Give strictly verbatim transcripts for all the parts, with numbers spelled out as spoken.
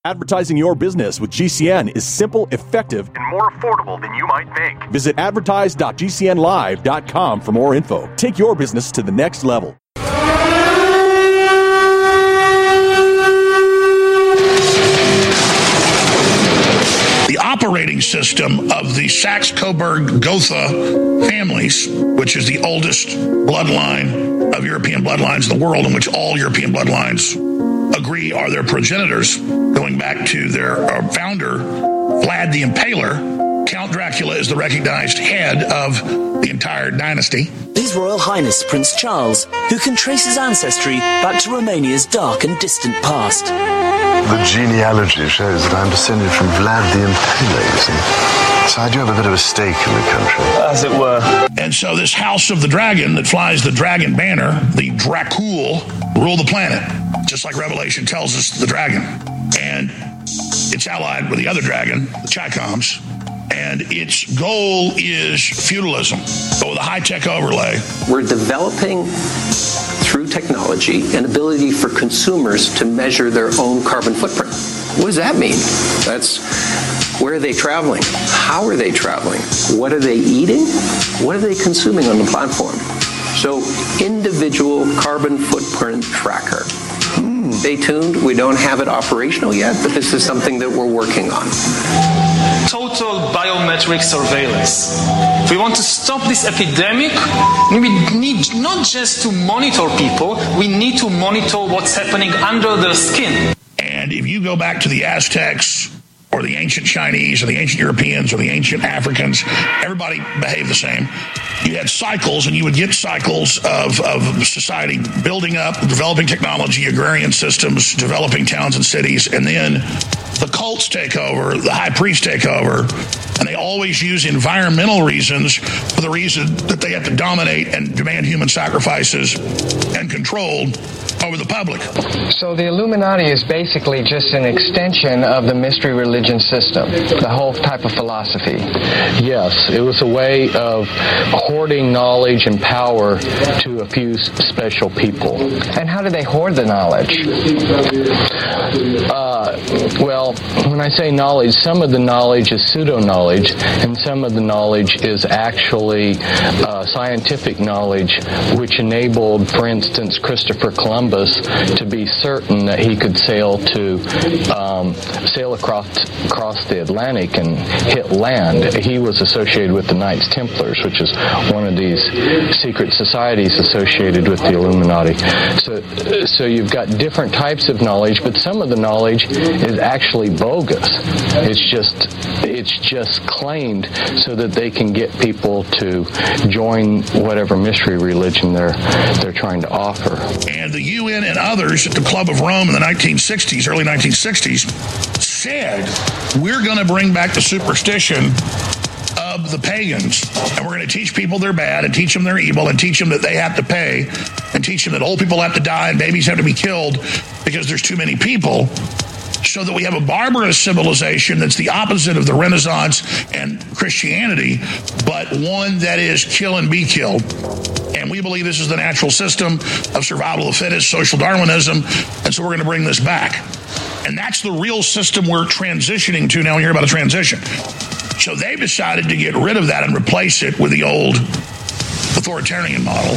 Advertising your business with G C N is simple, effective, and more affordable than you might think. Visit advertise dot g c n live dot com for more info. Take your business to the next level. The operating system of the Saxe-Coburg-Gotha families, which is the oldest bloodline of European bloodlines in the world, in which all European bloodlines agree are their progenitors, going back to their uh, founder, Vlad the Impaler. Count Dracula is the recognized head of the entire dynasty. His Royal Highness Prince Charles, who can trace his ancestry back to Romania's dark and distant past. The genealogy shows that I'm descended from Vlad the Impaler, you see. So I do have a bit of a stake in the country. As it were. And so this House of the Dragon that flies the dragon banner, the Dracul, rule the planet, just like Revelation tells us the dragon. And it's allied with the other dragon, the Chicoms. And its goal is feudalism, but with a high-tech overlay. We're developing, through technology, an ability for consumers to measure their own carbon footprint. What does that mean? That's where are they traveling? How are they traveling? What are they eating? What are they consuming on the platform? So, individual carbon footprint tracker. Hmm. Stay tuned. We don't have it operational yet, but this is something that we're working on. Total biometric surveillance. If we want to stop this epidemic, we need not just to monitor people, we need to monitor what's happening under their skin. And if you go back to the Aztecs, or the ancient Chinese, or the ancient Europeans, or the ancient Africans, everybody behaved the same. You had cycles, and you would get cycles of, of society building up, developing technology, agrarian systems, developing towns and cities, and then the cults take over, the high priests take over, and they always use environmental reasons for the reason that they have to dominate and demand human sacrifices and control over the public. So the Illuminati is basically just an extension of the mystery religion system, the whole type of philosophy. Yes, it was a way of hoarding knowledge and power to a few special people. And how do they hoard the knowledge? Uh, well, when I say knowledge, some of the knowledge is pseudo-knowledge, and some of the knowledge is actually uh, scientific knowledge, which enabled, for instance, Christopher Columbus to be certain that he could sail to um, sail across across the Atlantic and hit land. He was associated with the Knights Templars, which is one of these secret societies associated with the Illuminati. So, so you've got different types of knowledge, but some of the knowledge is actually bogus. It's just it's just claimed so that they can get people to join whatever mystery religion they're they're trying to offer. And the U N and others at the Club of Rome in the nineteen sixties, early nineteen sixties, said we're going to bring back the superstition of the pagans, and we're going to teach people they're bad and teach them they're evil and teach them that they have to pay and teach them that old people have to die and babies have to be killed because there's too many people, so that we have a barbarous civilization that's the opposite of the Renaissance and Christianity, but one that is kill and be killed. And we believe this is the natural system of survival of the fittest, social Darwinism, and so we're going to bring this back. And that's the real system we're transitioning to now. We hear about a transition. So they've decided to get rid of that and replace it with the old authoritarian model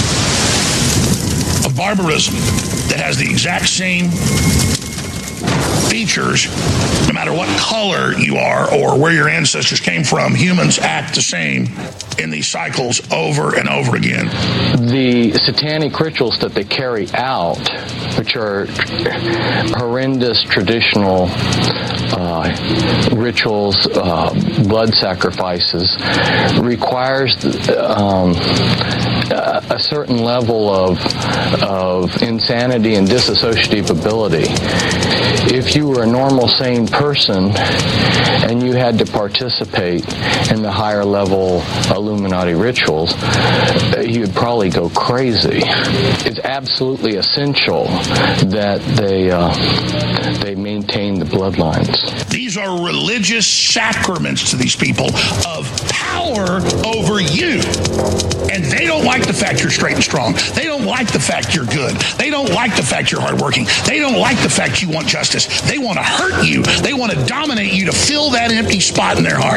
of barbarism that has the exact same features, no matter what color you are or where your ancestors came from. Humans act the same in these cycles over and over again. The satanic rituals that they carry out, which are horrendous traditional uh, rituals, uh, blood sacrifices, requires um, a certain level of of insanity and disassociative ability. If you were a normal, sane person and you had to participate in the higher level Illuminati rituals, you'd probably go crazy. It's absolutely essential that they uh, they maintain the bloodlines. These are religious sacraments to these people of power over you. And they don't like the fact you're straight and strong. They don't like the fact you're good. They don't like the fact you're hardworking. They don't like the fact you want justice. They want to hurt you. They want to dominate you to fill that empty spot in their heart.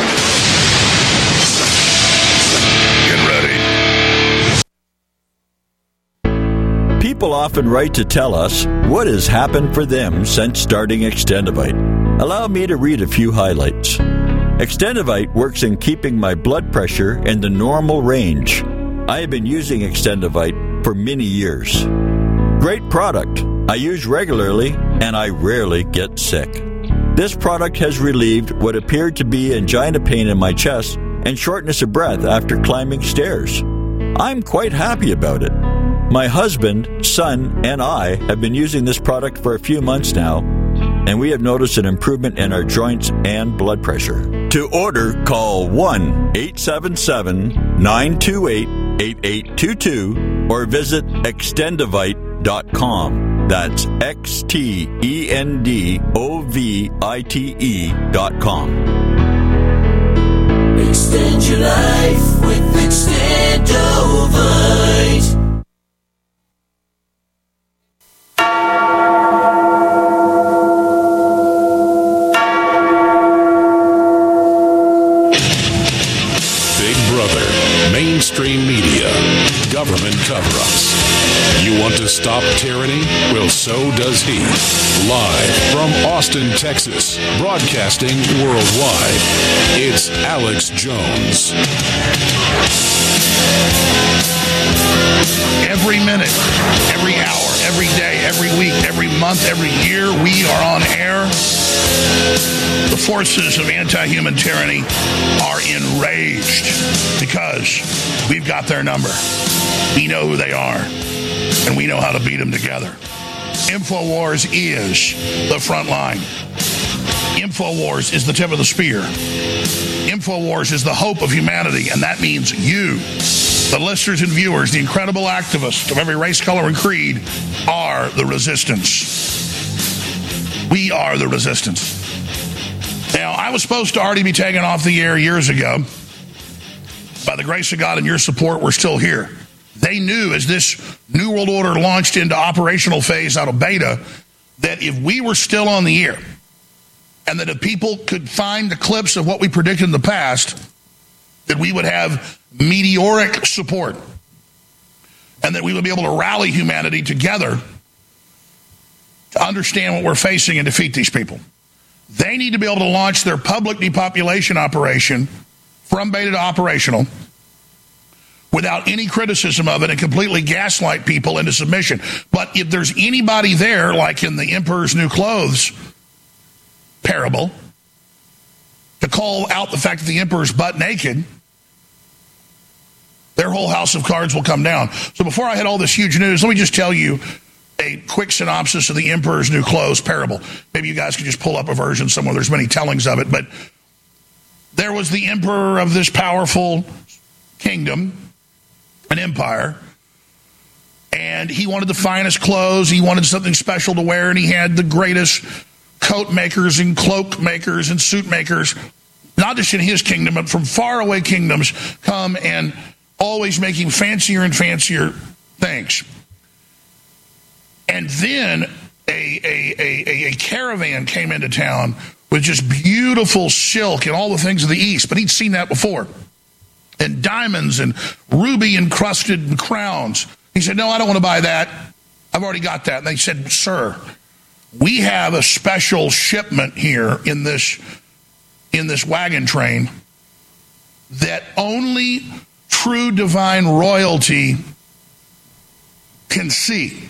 Get ready. People often write to tell us what has happened for them since starting Extendivite. Allow me to read a few highlights. Extendivite works in keeping my blood pressure in the normal range. I have been using Extendivite for many years. Great product. I use regularly and I rarely get sick. This product has relieved what appeared to be angina pain in my chest and shortness of breath after climbing stairs. I'm quite happy about it. My husband, son, and I have been using this product for a few months now, and we have noticed an improvement in our joints and blood pressure. To order, call one eight seven seven, nine two eight, eight eight two two or visit extendivite dot com. That's X T E N D O V I T E dot com. Extend your life with Extendivite. Mainstream media, government cover-ups. You want to stop tyranny? Well, so does he. Live from Austin, Texas, broadcasting worldwide, it's Alex Jones. Every minute, every hour, every day, every week, every month, every year, we are on air. The forces of anti-human tyranny are enraged because we've got their number. We know who they are, and we know how to beat them together. InfoWars is the front line. InfoWars is the tip of the spear. InfoWars is the hope of humanity, and that means you, the listeners and viewers, the incredible activists of every race, color, and creed, are the resistance. We are the resistance. Now, I was supposed to already be taken off the air years ago. By the grace of God and your support, we're still here. They knew as this New World Order launched into operational phase out of beta that if we were still on the air and that if people could find the clips of what we predicted in the past, that we would have meteoric support and that we would be able to rally humanity together to understand what we're facing and defeat these people. They need to be able to launch their public depopulation operation from beta to operational without any criticism of it and completely gaslight people into submission. But if there's anybody there, like in the Emperor's New Clothes parable, to call out the fact that the Emperor's butt naked, their whole house of cards will come down. So before I had all this huge news, let me just tell you a quick synopsis of the Emperor's New Clothes parable. Maybe you guys could just pull up a version somewhere. There's many tellings of it. But there was the emperor of this powerful kingdom, an empire, and he wanted the finest clothes. He wanted something special to wear, and he had the greatest coat makers and cloak makers and suit makers, not just in his kingdom, but from faraway kingdoms, come and always making fancier and fancier things. And then a, a, a, a caravan came into town with just beautiful silk and all the things of the East, but he'd seen that before. And diamonds and ruby-encrusted crowns. He said, no, I don't want to buy that. I've already got that. And they said, sir, we have a special shipment here in this, in this wagon train that only true divine royalty can see.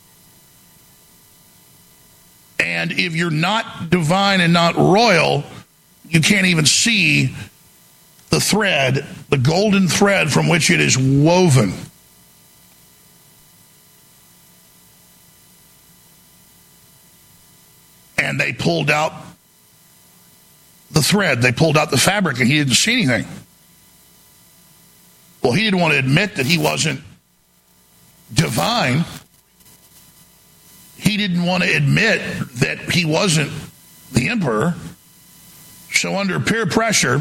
And if you're not divine and not royal, you can't even see the thread, the golden thread from which it is woven. And they pulled out the thread. They pulled out the fabric, and he didn't see anything. Well, he didn't want to admit that he wasn't divine. He didn't want to admit that he wasn't the emperor. So under peer pressure,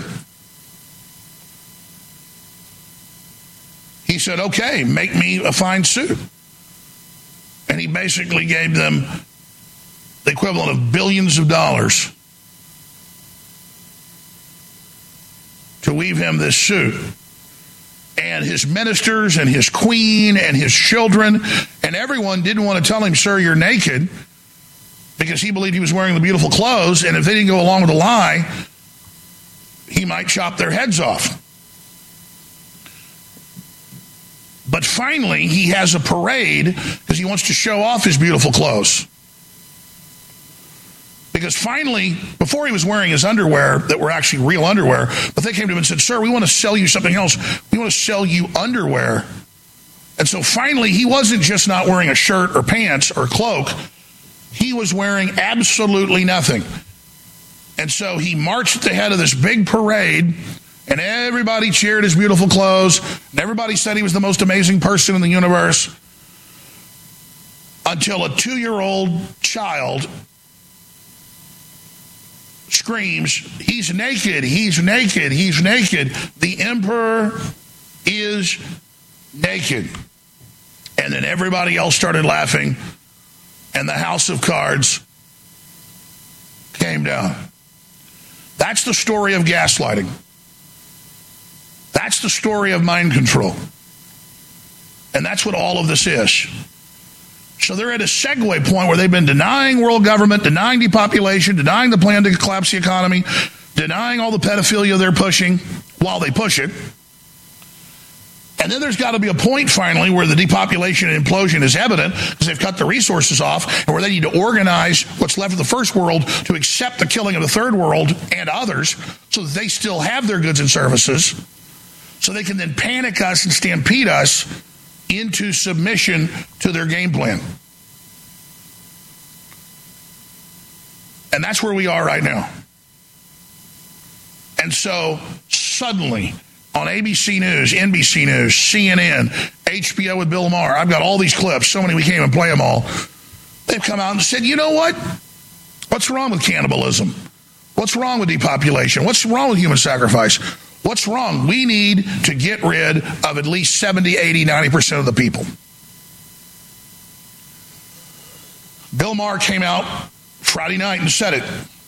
he said, okay, make me a fine suit. And he basically gave them the equivalent of billions of dollars, to weave him this suit. And his ministers and his queen and his children and everyone didn't want to tell him, sir, you're naked, because he believed he was wearing the beautiful clothes, and if they didn't go along with the lie, he might chop their heads off. But finally, he has a parade because he wants to show off his beautiful clothes. Because finally, before he was wearing his underwear that were actually real underwear, but they came to him and said, sir, we want to sell you something else. We want to sell you underwear. And so finally, he wasn't just not wearing a shirt or pants or cloak. He was wearing absolutely nothing. And so he marched at the head of this big parade, and everybody cheered his beautiful clothes, and everybody said he was the most amazing person in the universe, until a two-year-old child screams, he's naked, he's naked, he's naked. The emperor is naked. And then everybody else started laughing, and the house of cards came down. That's the story of gaslighting. That's the story of mind control. And that's what all of this is. So they're at a segue point where they've been denying world government, denying depopulation, denying the plan to collapse the economy, denying all the pedophilia they're pushing while they push it. And then there's got to be a point finally where the depopulation and implosion is evident because they've cut the resources off, and where they need to organize what's left of the first world to accept the killing of the third world and others so that they still have their goods and services, so they can then panic us and stampede us into submission to their game plan. And that's where we are right now. And so suddenly on A B C News, N B C News, C N N, H B O with Bill Maher, I've got all these clips, so many we can't even play them all. They've come out and said, you know what? What's wrong with cannibalism? What's wrong with depopulation? What's wrong with human sacrifice? What's wrong? We need to get rid of at least seventy, eighty, ninety percent of the people. Bill Maher came out Friday night and said it.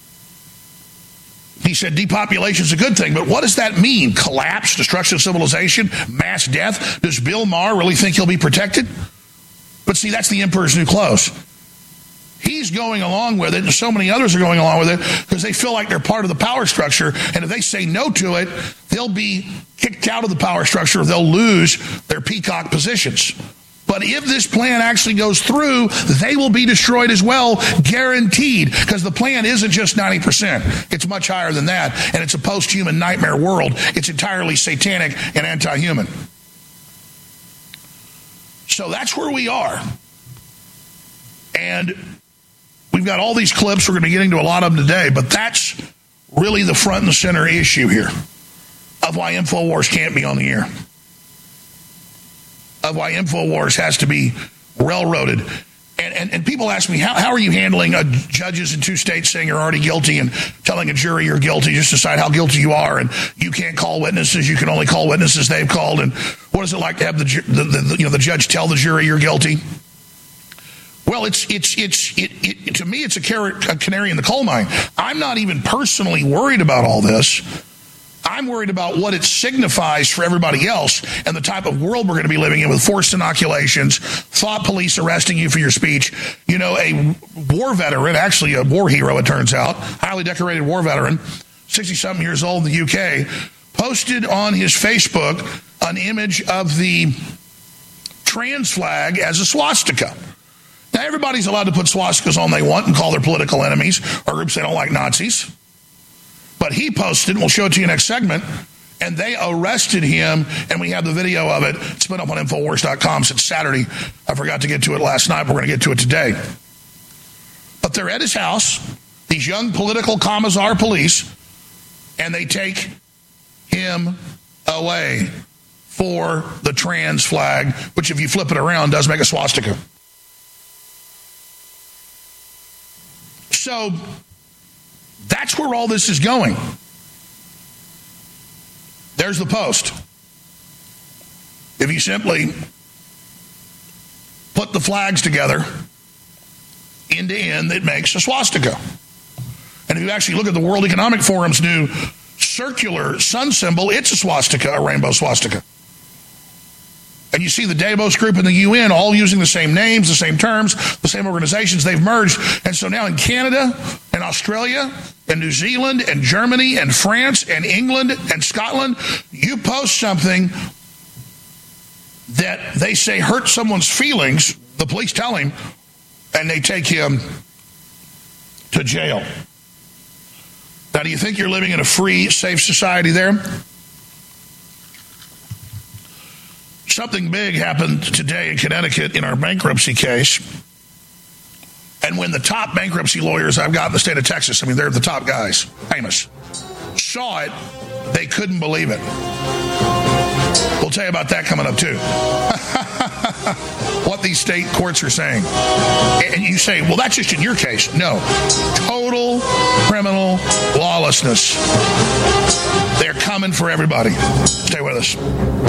He said depopulation is a good thing, but what does that mean? Collapse, destruction of civilization, mass death? Does Bill Maher really think he'll be protected? But see, that's the emperor's new clothes. He's going along with it, and so many others are going along with it because they feel like they're part of the power structure, and if they say no to it, they'll be kicked out of the power structure, or they'll lose their peacock positions. But if this plan actually goes through, they will be destroyed as well, guaranteed, because the plan isn't just ninety percent. It's much higher than that, and it's a post-human nightmare world. It's entirely satanic and anti-human. So that's where we are. And we've got all these clips. We're going to get into a lot of them today, but that's really the front and center issue here of why InfoWars can't be on the air, of why InfoWars has to be railroaded. And, and, and people ask me, how, how are you handling uh, judges in two states saying you're already guilty and telling a jury you're guilty, just decide how guilty you are, and you can't call witnesses, you can only call witnesses they've called, and what is it like to have the, the, the you know the judge tell the jury you're guilty? Well, it's it's it's it, it to me it's a, car- a canary in the coal mine. I'm not even personally worried about all this. I'm worried about what it signifies for everybody else and the type of world we're going to be living in with forced inoculations, thought police arresting you for your speech. You know, a war veteran, actually a war hero, it turns out, highly decorated war veteran, sixty-something years old in the U K, posted on his Facebook an image of the trans flag as a swastika. Now, everybody's allowed to put swastikas on they want and call their political enemies or groups they don't like Nazis. But he posted, and we'll show it to you next segment, and they arrested him, and we have the video of it. It's been up on Infowars dot com since Saturday. I forgot to get to it last night, but we're going to get to it today. But they're at his house, these young political commissar police, and they take him away for the trans flag, which if you flip it around does make a swastika. So that's where all this is going. There's the post. If you simply put the flags together end to end that makes a swastika. And if you actually look at the World Economic Forum's new circular sun symbol, it's a swastika, a rainbow swastika. And you see the Davos group and the U N all using the same names, the same terms, the same organizations. They've merged. And so now in Canada and Australia and New Zealand and Germany and France and England and Scotland, you post something that they say hurt someone's feelings, the police tell him, and they take him to jail. Now, do you think you're living in a free, safe society there? Something big happened today in Connecticut in our bankruptcy case. And when the top bankruptcy lawyers I've got in the state of Texas, I mean, they're the top guys, famous, saw it, they couldn't believe it. We'll tell you about that coming up, too. What these state courts are saying. And you say, well, that's just in your case. No. Total criminal lawlessness. They're coming for everybody. Stay with us.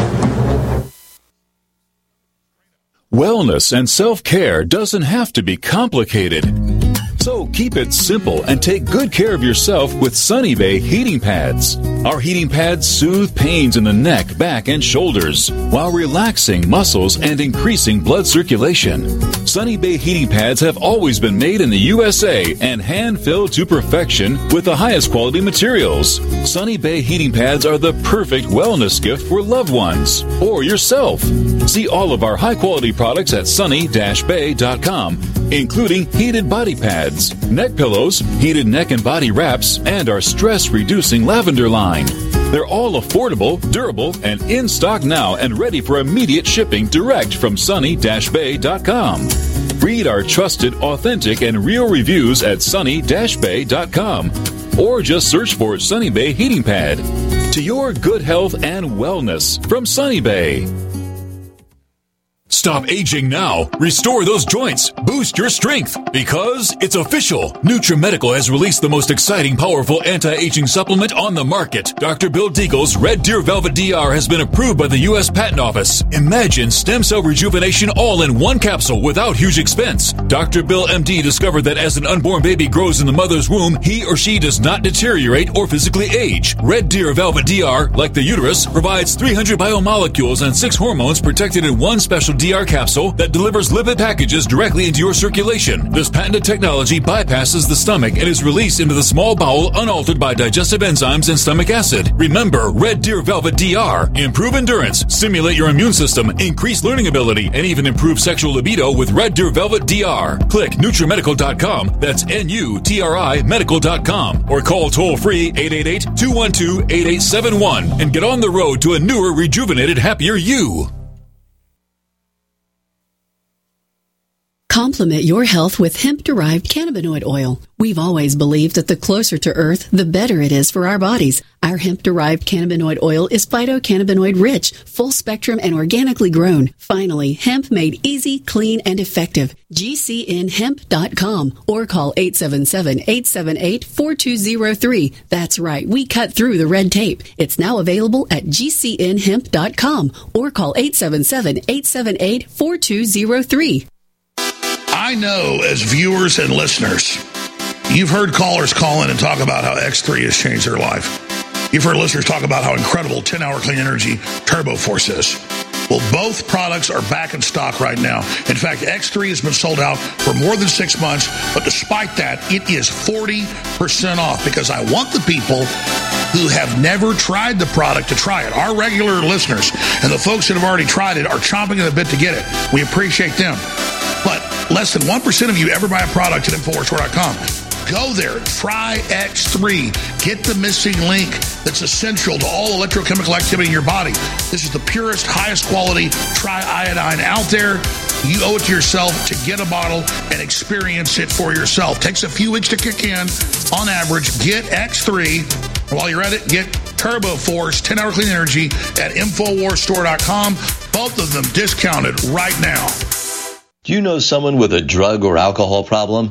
Wellness and self-care doesn't have to be complicated. So keep it simple and take good care of yourself with Sunny Bay heating pads. Our heating pads soothe pains in the neck, back, and shoulders while relaxing muscles and increasing blood circulation. Sunny Bay heating pads have always been made in the U S A and hand-filled to perfection with the highest quality materials. Sunny Bay heating pads are the perfect wellness gift for loved ones or yourself. See all of our high-quality products at sunny dash bay dot com, including heated body pads, neck pillows, heated neck and body wraps, and our stress-reducing lavender line. They're all affordable, durable, and in stock now and ready for immediate shipping direct from sunny dash bay dot com. Read our trusted, authentic, and real reviews at sunny dash bay dot com or just search for Sunny Bay Heating Pad. To your good health and wellness from Sunny Bay. Stop aging now. Restore those joints. Boost your strength. Because it's official. NutriMedical has released the most exciting, powerful anti-aging supplement on the market. Doctor Bill Deagle's Red Deer Velvet D R has been approved by the U S Patent Office. Imagine stem cell rejuvenation all in one capsule without huge expense. Doctor Bill M D discovered that as an unborn baby grows in the mother's womb, he or she does not deteriorate or physically age. Red Deer Velvet D R, like the uterus, provides three hundred biomolecules and six hormones protected in one special D R capsule that delivers lipid packages directly into your circulation. This patented technology bypasses the stomach and is released into the small bowel unaltered by digestive enzymes and stomach acid. Remember, Red Deer Velvet D R. Improve endurance, stimulate your immune system, increase learning ability, and even improve sexual libido with Red Deer Velvet D R. Click NutriMedical dot com, that's N U T R I medical dot com, or call toll-free eight eight eight, two one two, eight eight seven one and get on the road to a newer, rejuvenated, happier you. Complement your health with hemp-derived cannabinoid oil. We've always believed that the closer to Earth, the better it is for our bodies. Our hemp-derived cannabinoid oil is phytocannabinoid rich, full spectrum, and organically grown. Finally, hemp made easy, clean, and effective. G C N hemp dot com or call eight seven seven, eight seven eight, four two zero three. That's right, we cut through the red tape. It's now available at G C N hemp dot com or call eight seven seven, eight seven eight, four two zero three. I know as viewers and listeners, you've heard callers call in and talk about how X three has changed their life. You've heard listeners talk about how incredible ten-hour clean energy Turbo Force is. Well, both products are back in stock right now. In fact, X three has been sold out for more than six months, but despite that, it is forty percent off because I want the people who have never tried the product to try it. Our regular listeners and the folks that have already tried it are chomping at the bit to get it. We appreciate them. But less than one percent of you ever buy a product at infowars store dot com. Go there, try X three. Get the missing link that's essential to all electrochemical activity in your body. This is the purest, highest quality triiodine out there. You owe it to yourself to get a bottle and experience it for yourself. Takes a few weeks to kick in. On average, get X three. While you're at it, get Turbo Force ten-hour clean energy at infowars store dot com. Both of them discounted right now. Do you know someone with a drug or alcohol problem?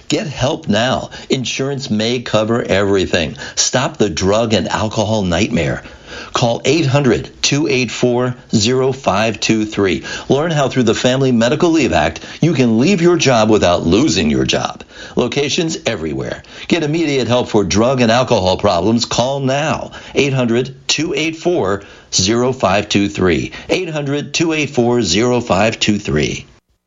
Get help now. Insurance may cover everything. Stop the drug and alcohol nightmare. Call eight hundred, two eight four, zero five two three. Learn how through the Family Medical Leave Act, you can leave your job without losing your job. Locations everywhere. Get immediate help for drug and alcohol problems. Call now. eight hundred, two eight four, zero five two three. eight hundred, two eight four, zero five two three.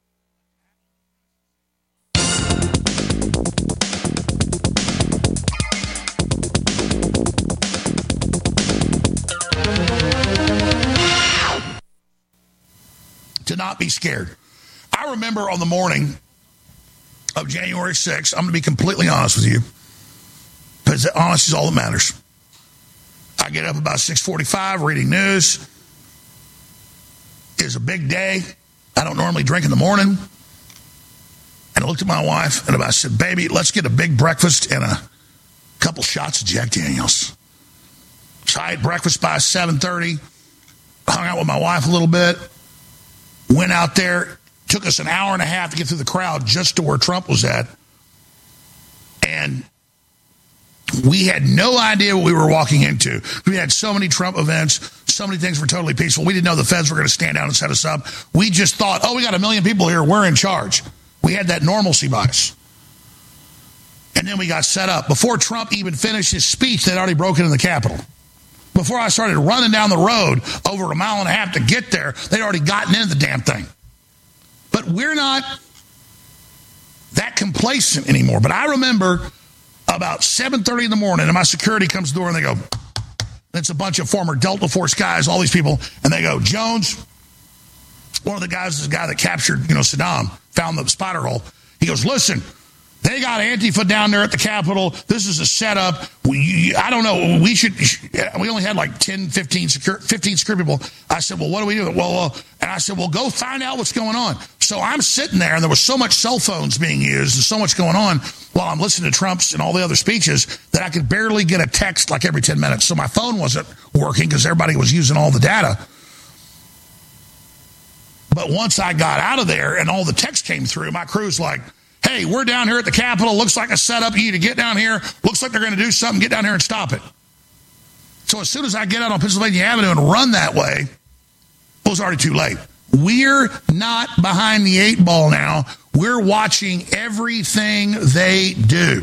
To not be scared. I remember on the morning of January sixth, I'm going to be completely honest with you, because honesty is all that matters. I get up about six forty-five reading news. It's a big day. I don't normally drink in the morning. And I looked at my wife and I said, baby, let's get a big breakfast and a couple shots of Jack Daniels. So I ate breakfast by seven thirty, hung out with my wife a little bit. Went out there, took us an hour and a half to get through the crowd just to where Trump was at. And we had no idea what we were walking into. We had so many Trump events, so many things were totally peaceful. We didn't know the feds were going to stand down and set us up. We just thought, oh, we got a million people here. We're in charge. We had that normalcy bias. And then we got set up. Before Trump even finished his speech, they'd already broken into the Capitol. Before I started running down the road over a mile and a half to get there, they'd already gotten into the damn thing. But we're not that complacent anymore. But I remember about seven thirty in the morning, and my security comes to the door, and they go, it's a bunch of former Delta Force guys, all these people, and they go, Jones, one of the guys is the guy that captured, you know, Saddam, found the spider hole. He goes, listen, they got Antifa down there at the Capitol. This is a setup. We, I don't know. We should. We only had like ten, fifteen, secure, fifteen security people. I said, well, what do we do? Well, uh, and I said, well, go find out what's going on. So I'm sitting there, and there was so much cell phones being used and so much going on while I'm listening to Trump's and all the other speeches that I could barely get a text like every ten minutes. So my phone wasn't working because everybody was using all the data. But once I got out of there and all the text came through, my crew's like, hey, we're down here at the Capitol. Looks like a setup. You need to get down here. Looks like they're going to do something. Get down here and stop it. So as soon as I get out on Pennsylvania Avenue and run that way, it was already too late. We're not behind the eight ball now. We're watching everything they do.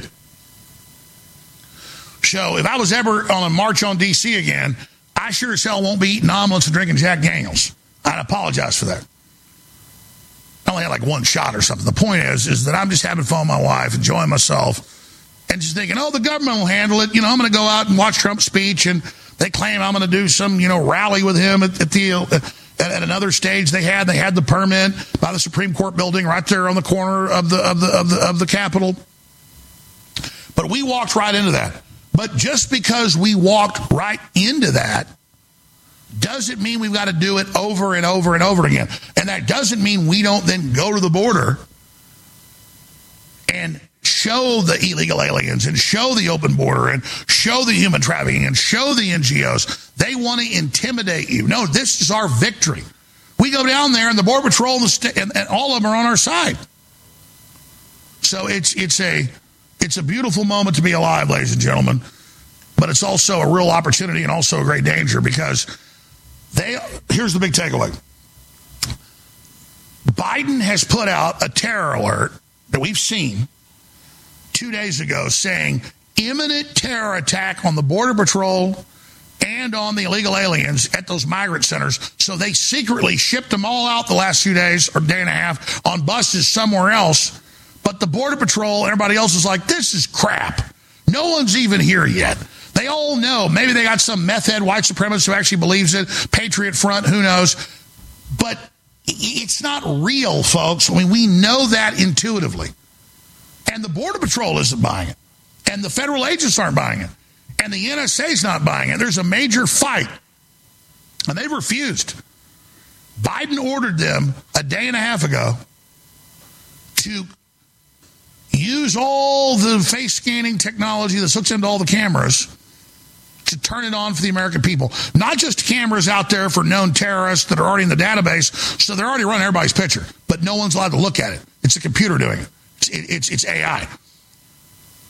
So if I was ever on a march on D C again, I sure as hell won't be eating omelets and drinking Jack Daniels. I'd apologize for that. I only had like one shot or something. The point is, is that I'm just having fun with my wife, enjoying myself, and just thinking, oh, the government will handle it. You know, I'm going to go out and watch Trump's speech, and they claim I'm going to do some, you know, rally with him at, at the uh, at, at another stage they had. They had the permit by the Supreme Court building right there on the corner of the of the of the of the Capitol. But we walked right into that. But just because we walked right into that doesn't mean we've got to do it over and over and over again. And that doesn't mean we don't then go to the border and show the illegal aliens and show the open border and show the human trafficking and show the N G Os. They want to intimidate you. No, this is our victory. We go down there and the Border Patrol and, the st- and, and all of them are on our side. So it's it's a it's a beautiful moment to be alive, ladies and gentlemen. But it's also a real opportunity and also a great danger because They, here's the big takeaway. Biden has put out a terror alert that we've seen two days ago saying imminent terror attack on the Border Patrol and on the illegal aliens at those migrant centers. So they secretly shipped them all out the last few days or day and a half on buses somewhere else. But the Border Patrol and everybody else is like, this is crap. No one's even here yet. They all know. Maybe they got some meth head white supremacist who actually believes it. Patriot Front, who knows? But it's not real, folks. I mean, we know that intuitively. And the Border Patrol isn't buying it. And the federal agents aren't buying it. And the N S A's not buying it. There's a major fight. And they've refused. Biden ordered them a day and a half ago to use all the face scanning technology that's hooked into all the cameras to turn it on for the American people. Not just cameras out there for known terrorists that are already in the database, so they're already running everybody's picture, but no one's allowed to look at it. It's a computer doing it. It's, it, it's, it's A I.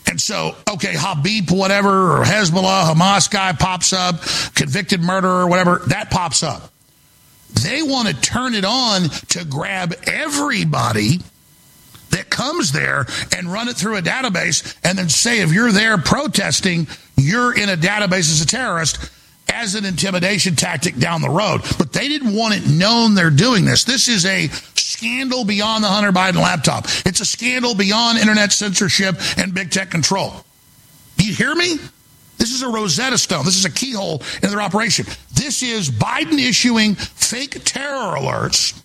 And so, okay, Habib, whatever, or Hezbollah, Hamas guy pops up, convicted murderer, whatever, that pops up. They want to turn it on to grab everybody that comes there and run it through a database and then say if you're there protesting, you're in a database as a terrorist as an intimidation tactic down the road. But they didn't want it known they're doing this. This is a scandal beyond the Hunter Biden laptop. It's a scandal beyond internet censorship and big tech control. Do you hear me? This is a Rosetta Stone. This is a keyhole in their operation. This is Biden issuing fake terror alerts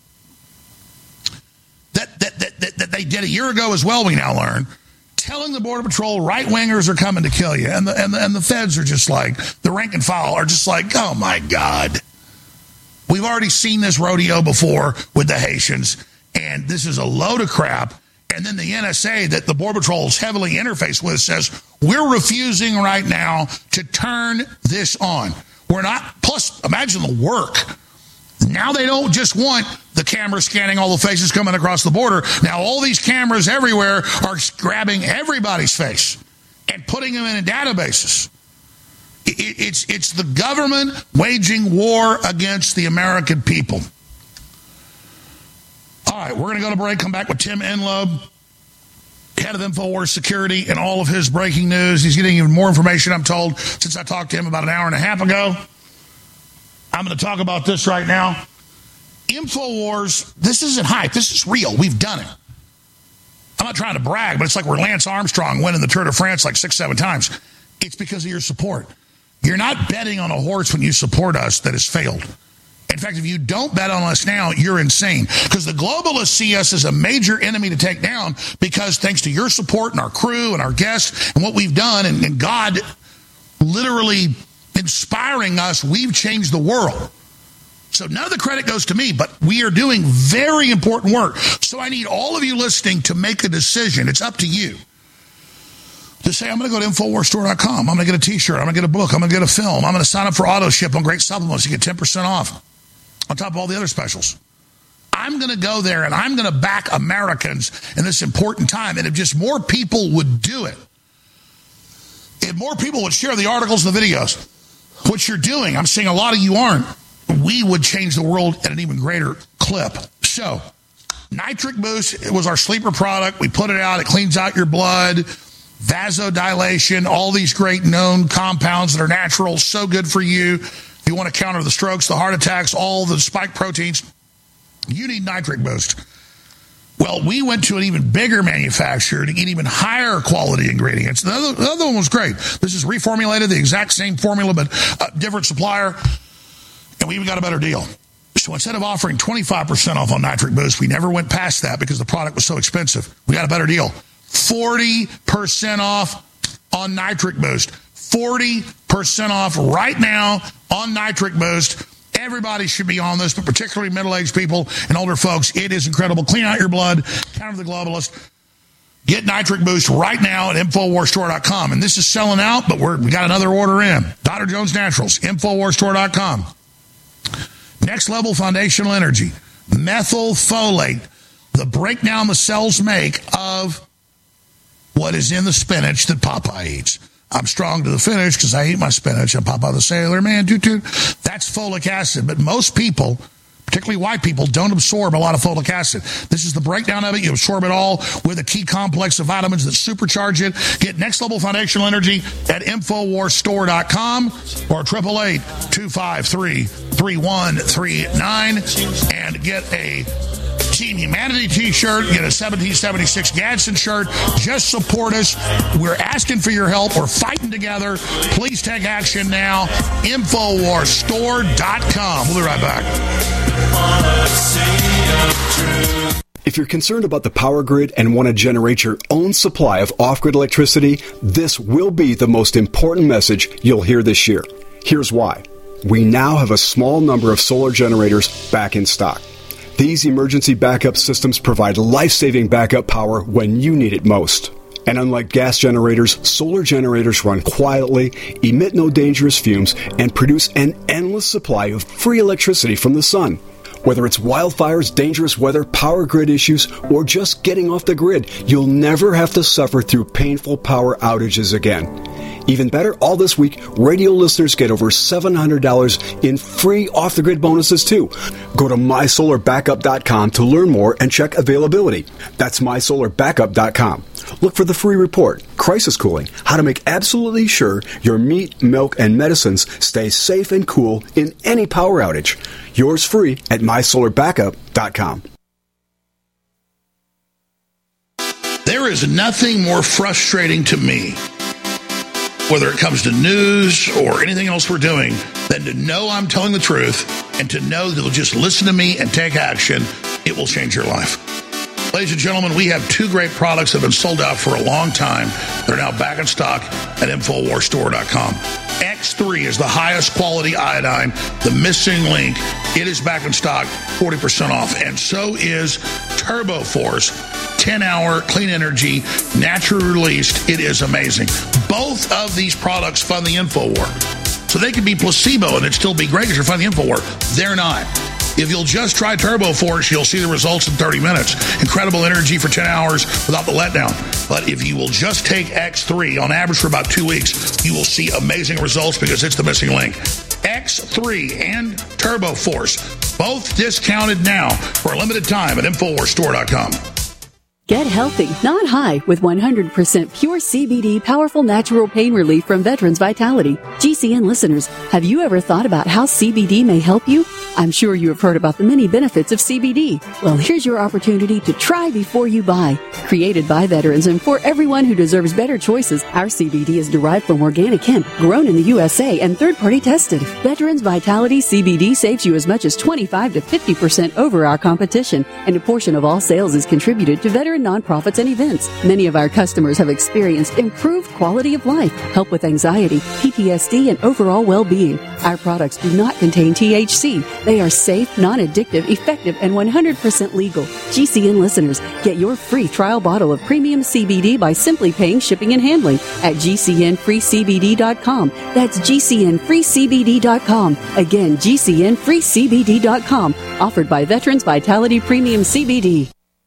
that, that, that, that, that they did a year ago as well, we now learn, telling the Border Patrol right-wingers are coming to kill you. And the, and, the, and the feds are just like, the rank and file are just like, oh, my God. We've already seen this rodeo before with the Haitians, and this is a load of crap. And then the N S A that the Border Patrol is heavily interfaced with says, we're refusing right now to turn this on. We're not, plus, imagine the work. Now they don't just want the camera scanning all the faces coming across the border. Now all these cameras everywhere are grabbing everybody's face and putting them in databases. It's, it's the government waging war against the American people. All right, we're going to go to break, come back with Tim Enloe, head of InfoWars Security, and all of his breaking news. He's getting even more information, I'm told, since I talked to him about an hour and a half ago. I'm going to talk about this right now. InfoWars, this isn't hype. This is real. We've done it. I'm not trying to brag, but it's like we're Lance Armstrong winning the Tour de France like six, seven times. It's because of your support. You're not betting on a horse when you support us that has failed. In fact, if you don't bet on us now, you're insane. Because the globalists see us as a major enemy to take down because thanks to your support and our crew and our guests and what we've done and, and God literally inspiring us, we've changed the world. So none of the credit goes to me, but we are doing very important work. So I need all of you listening to make a decision. It's up to you. To say, I'm going to go to Infowars Store dot com. I'm going to get a T-shirt. I'm going to get a book. I'm going to get a film. I'm going to sign up for auto ship on great supplements. You get ten percent off on top of all the other specials. I'm going to go there and I'm going to back Americans in this important time. And if just more people would do it, if more people would share the articles and the videos, what you're doing, I'm seeing a lot of you aren't, we would change the world at an even greater clip. So, Nitric Boost, it was our sleeper product. We put it out. It cleans out your blood, vasodilation, all these great known compounds that are natural, so good for you. If you want to counter the strokes, the heart attacks, all the spike proteins, you need Nitric Boost. Well, we went to an even bigger manufacturer to get even higher quality ingredients. The other, the other one was great. This is reformulated, the exact same formula, but a different supplier. And we even got a better deal. So instead of offering twenty-five percent off on Nitric Boost, we never went past that because the product was so expensive. We got a better deal. forty percent off on Nitric Boost. forty percent off right now on Nitric Boost. Everybody should be on this, but particularly middle-aged people and older folks. It is incredible. Clean out your blood. Counter the globalist. Get Nitric Boost right now at Infowars Store dot com. And this is selling out, but we're, we got another order in. Doctor Jones Naturals, Infowars Store dot com. Next Level Foundational Energy. Methylfolate. The breakdown the cells make of what is in the spinach that Popeye eats. I'm strong to the finish because I eat my spinach. I'm Popeye the Sailor Man. Toot, toot. That's folic acid. But most people, particularly white people, don't absorb a lot of folic acid. This is the breakdown of it. You absorb it all with a key complex of vitamins that supercharge it. Get Next Level Foundational Energy at Infowars Store dot com or eight eight eight, two five three, three one three nine and get a Team Humanity t-shirt, get a seventeen seventy-six Gadsden shirt. Just support us. We're asking for your help. We're fighting together. Please take action now. Infowars Store dot com. We'll be right back. If you're concerned about the power grid and want to generate your own supply of off-grid electricity, this will be the most important message you'll hear this year. Here's why. We now have a small number of solar generators back in stock. These emergency backup systems provide life-saving backup power when you need it most. And unlike gas generators, solar generators run quietly, emit no dangerous fumes, and produce an endless supply of free electricity from the sun. Whether it's wildfires, dangerous weather, power grid issues, or just getting off the grid, you'll never have to suffer through painful power outages again. Even better, all this week, radio listeners get over seven hundred dollars in free off-the-grid bonuses, too. Go to my solar backup dot com to learn more and check availability. That's my solar backup dot com. Look for the free report, Crisis Cooling, how to make absolutely sure your meat, milk, and medicines stay safe and cool in any power outage. Yours free at my solar backup dot com. There is nothing more frustrating to me, whether it comes to news or anything else we're doing, than to know I'm telling the truth and to know that you'll just listen to me and take action. It will change your life. Ladies and gentlemen, we have two great products that have been sold out for a long time. They're now back in stock at infowars store dot com. X three is the highest quality iodine, the missing link. It is back in stock, forty percent off. And so is TurboForce, ten-hour clean energy, naturally released. It is amazing. Both of these products fund the InfoWar. So they could be placebo and it'd still be great because you're funding the InfoWar. They're not. If you'll just try TurboForce, you'll see the results in thirty minutes. Incredible energy for ten hours without the letdown. But if you will just take X three, on average for about two weeks, you will see amazing results because it's the missing link. X three and TurboForce, both discounted now for a limited time at infowars store dot com. Get healthy, not high, with one hundred percent pure C B D powerful natural pain relief from Veterans Vitality. G C N listeners, have you ever thought about how C B D may help you? I'm sure you have heard about the many benefits of C B D. Well, here's your opportunity to try before you buy. Created by veterans and for everyone who deserves better choices, our C B D is derived from organic hemp, grown in the U S A and third-party tested. Veterans Vitality C B D saves you as much as twenty-five to fifty percent over our competition, and a portion of all sales is contributed to veteran nonprofits and events. Many of our customers have experienced improved quality of life, help with anxiety, P T S D, and overall well-being. Our products do not contain T H C. They are safe, non-addictive, effective, and one hundred percent legal. G C N listeners, get your free trial bottle of premium C B D by simply paying shipping and handling at G C N free C B D dot com. That's G C N free C B D dot com. Again, G C N free C B D dot com. Offered by Veterans Vitality Premium C B D.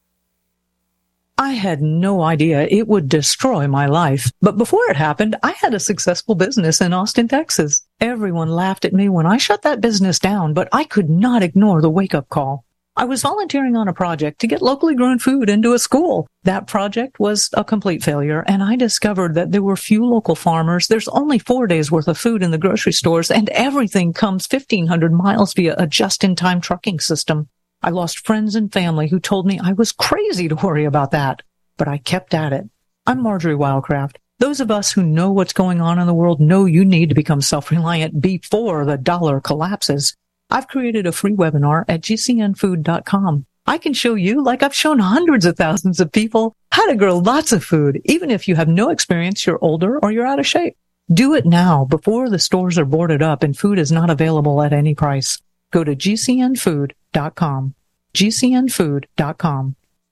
I had no idea it would destroy my life. But before it happened, I had a successful business in Austin, Texas. Everyone laughed at me when I shut that business down, but I could not ignore the wake-up call. I was volunteering on a project to get locally grown food into a school. That project was a complete failure, and I discovered that there were few local farmers. There's only four days worth of food in the grocery stores, and everything comes fifteen hundred miles via a just-in-time trucking system. I lost friends and family who told me I was crazy to worry about that, but I kept at it. I'm Marjorie Wildcraft. Those of us who know what's going on in the world know you need to become self-reliant before the dollar collapses. I've created a free webinar at G C N food dot com. I can show you, like I've shown hundreds of thousands of people, how to grow lots of food, even if you have no experience, you're older, or you're out of shape. Do it now before the stores are boarded up and food is not available at any price. Go to G C N food dot com. G C N food dot com.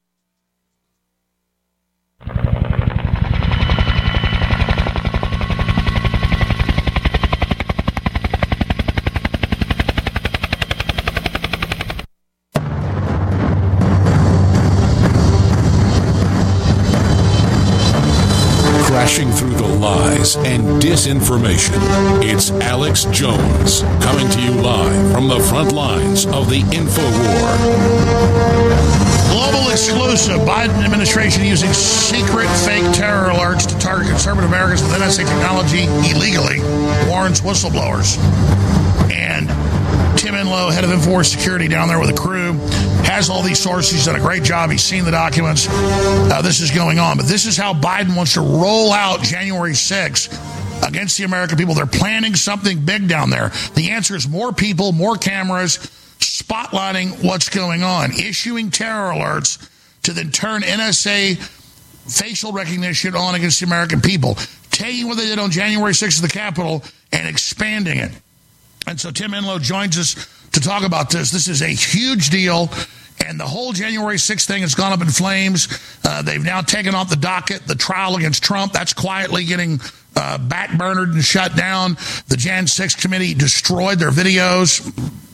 Crashing through the lies and disinformation, it's Alex Jones coming to you live from the front lines of the InfoWar. Global exclusive. Biden administration using secret fake terror alerts to target conservative Americans with N S A technology illegally, warns whistleblowers. And Tim Enlow, head of InfoWars Security down there with a crew, has all these sources. He's done a great job. He's seen the documents. Uh, this is going on. But this is how Biden wants to roll out January sixth against the American people. They're planning something big down there. The answer is more people, more cameras, spotlighting what's going on, issuing terror alerts to then turn N S A facial recognition on against the American people, taking what they did on January sixth at the Capitol and expanding it. And so Tim Enlow joins us to talk about this. This is a huge deal, and the whole January sixth thing has gone up in flames. Uh, they've now taken off the docket the trial against Trump. That's quietly getting uh, backburnered and shut down. The Jan six committee destroyed their videos.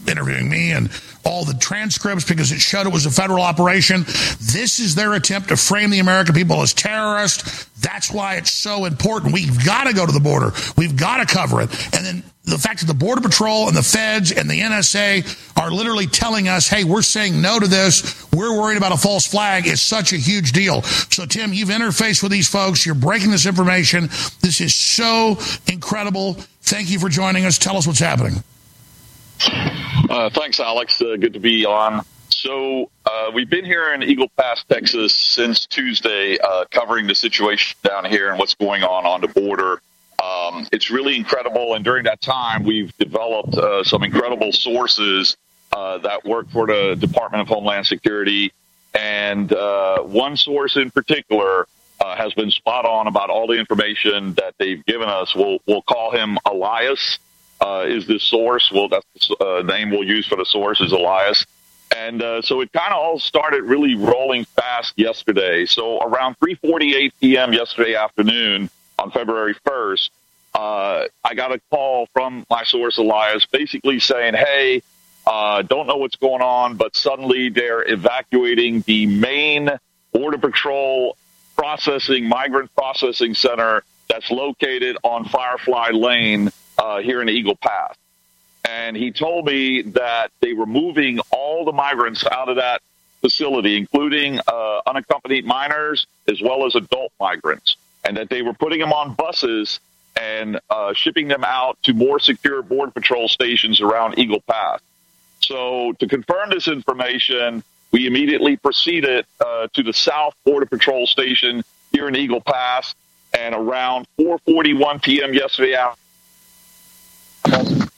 interviewing me and all the transcripts because it showed it was a federal operation. This is their attempt to frame the American people as terrorists. That's why it's so important. We've got to go to the border. We've got to cover it. And then the fact that the Border Patrol and the feds and the N S A are literally telling us, hey, we're saying no to this. We're worried about a false flag is such a huge deal. So, Tim, you've interfaced with these folks. You're breaking this information. This is so incredible. Thank you for joining us. Tell us what's happening. Uh, thanks, Alex. Uh, good to be on. So uh, we've been here in Eagle Pass, Texas since Tuesday, uh, covering the situation down here and what's going on on the border. Um, it's really incredible. And during that time, we've developed uh, some incredible sources uh, that work for the Department of Homeland Security. And uh, one source in particular uh, has been spot on about all the information that they've given us. We'll, we'll call him Elias. Uh, is this source? Well, that's the uh, name we'll use for the source is Elias. And uh, so it kind of all started really rolling fast yesterday. So around three forty-eight p.m. yesterday afternoon on February first, uh, I got a call from my source, Elias, basically saying, hey, uh, don't know what's going on, but suddenly they're evacuating the main Border Patrol processing, migrant processing center that's located on Firefly Lane uh, here in Eagle Pass. And he told me that they were moving all the migrants out of that facility, including uh, unaccompanied minors as well as adult migrants, and that they were putting them on buses and uh, shipping them out to more secure Border Patrol stations around Eagle Pass. So to confirm this information, we immediately proceeded uh, to the South Border Patrol station here in Eagle Pass, and around four forty-one p.m. yesterday afternoon,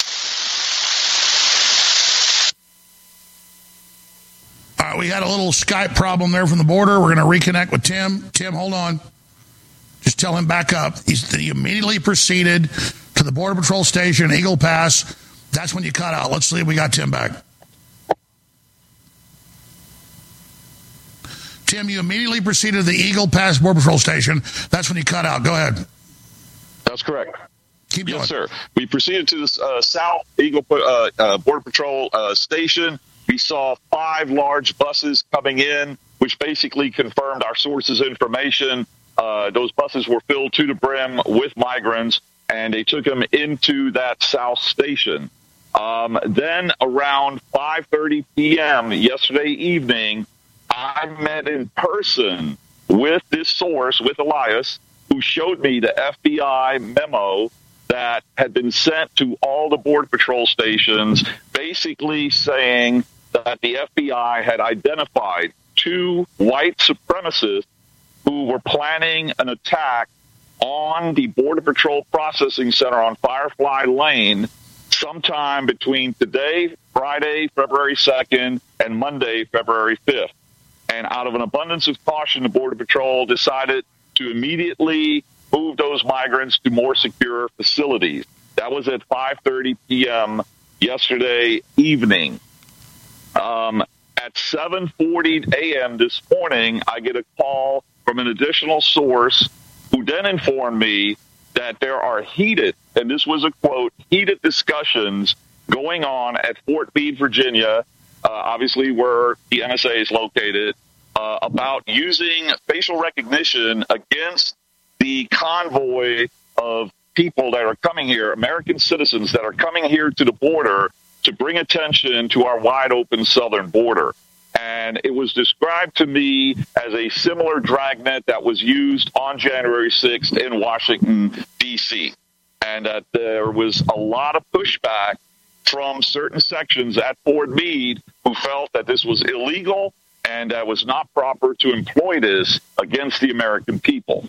Uh, we had a little Skype problem there from the border. We're going to reconnect with Tim. Tim, hold on. Just tell him back up. He's, he immediately proceeded to the Border Patrol station, Eagle Pass. That's when you cut out. Let's see if we got Tim back. Tim, you immediately proceeded to the Eagle Pass Border Patrol station. That's when you cut out. Go ahead. That's correct. Keep going. Yes, sir. We proceeded to the uh, South Eagle uh, uh, Border Patrol uh, station. We saw five large buses coming in, which basically confirmed our sources' information. Uh, those buses were filled to the brim with migrants, and they took them into that South station. Um, then around five thirty p.m. yesterday evening, I met in person with this source, with Elias, who showed me the F B I memo that had been sent to all the Border Patrol stations, basically saying that the F B I had identified two white supremacists who were planning an attack on the Border Patrol processing center on Firefly Lane sometime between today, Friday, February second, and Monday, February fifth. And out of an abundance of caution, the Border Patrol decided to immediately move those migrants to more secure facilities. That was at five thirty p.m. yesterday evening. Um, at seven forty a.m. this morning, I get a call from an additional source who then informed me that there are heated, and this was a quote, heated discussions going on at Fort Meade, Virginia, uh, obviously where the N S A is located, uh, about using facial recognition against the convoy of people that are coming here, American citizens that are coming here to the border to bring attention to our wide open southern border. And it was described to me as a similar dragnet that was used on January sixth in Washington, D C, and that there was a lot of pushback from certain sections at Fort Meade who felt that this was illegal and that was not proper to employ this against the American people.